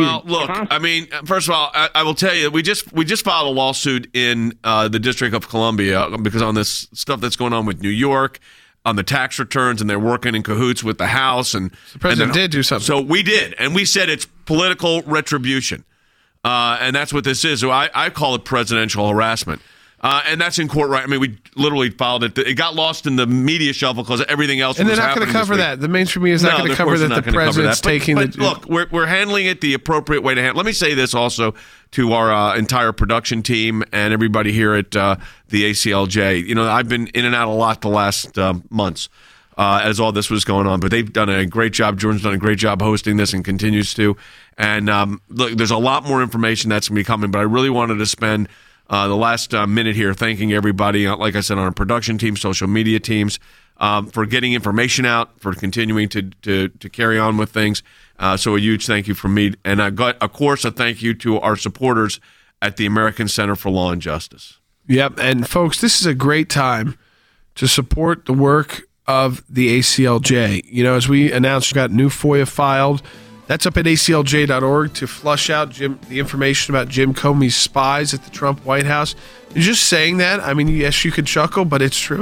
first of all, I will tell you, we just filed a lawsuit in the District of Columbia because on this stuff that's going on with New York, on the tax returns, and they're working in cahoots with the House. And the president did do something. So we did, and we said it's political retribution. And that's what this is. So I call it presidential harassment. And that's in court, right? I mean, we literally filed it. It got lost in the media shuffle because everything else was happening. And they're not going to cover that. The mainstream media is not going to cover that the president's taking the... Look, we're handling it the appropriate way to handle. Let me say this also to our entire production team and everybody here at the ACLJ. I've been in and out a lot the last months as all this was going on, but they've done a great job. Jordan's done a great job hosting this and continues to. And look, there's a lot more information that's going to be coming, but I really wanted to spend the last minute here thanking everybody, like I said, on our production team, social media teams, for getting information out, for continuing to carry on with things. So a huge thank you from me. And of course, a thank you to our supporters at the American Center for Law and Justice. Yep. And folks, this is a great time to support the work of the ACLJ. As we announced, we've got new FOIA filed. That's up at aclj.org to flush out the information about Jim Comey's spies at the Trump White House. And just saying that, yes, you could chuckle, but it's true.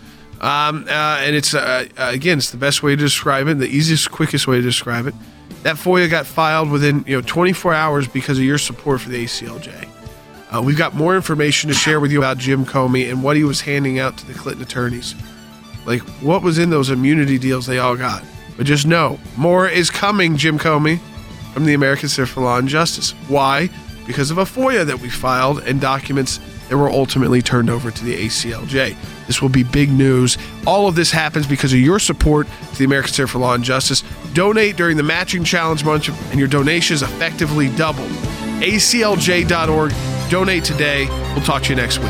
And it's, again, it's the best way to describe it, the easiest, quickest way to describe it. That FOIA got filed within 24 hours because of your support for the ACLJ. We've got more information to share with you about Jim Comey and what he was handing out to the Clinton attorneys. Like, what was in those immunity deals they all got. But just know, more is coming, Jim Comey, from the American Center for Law and Justice. Why? Because of a FOIA that we filed and documents that were ultimately turned over to the ACLJ. This will be big news. All of this happens because of your support to the American Center for Law and Justice. Donate during the Matching Challenge Month, and your donations effectively double. ACLJ.org. Donate today. We'll talk to you next week.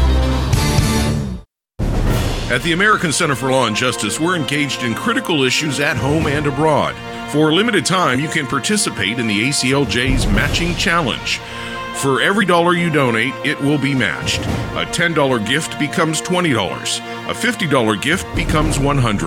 At the American Center for Law and Justice, we're engaged in critical issues at home and abroad. For a limited time, you can participate in the ACLJ's Matching Challenge. For every dollar you donate, it will be matched. A $10 gift becomes $20. A $50 gift becomes $100.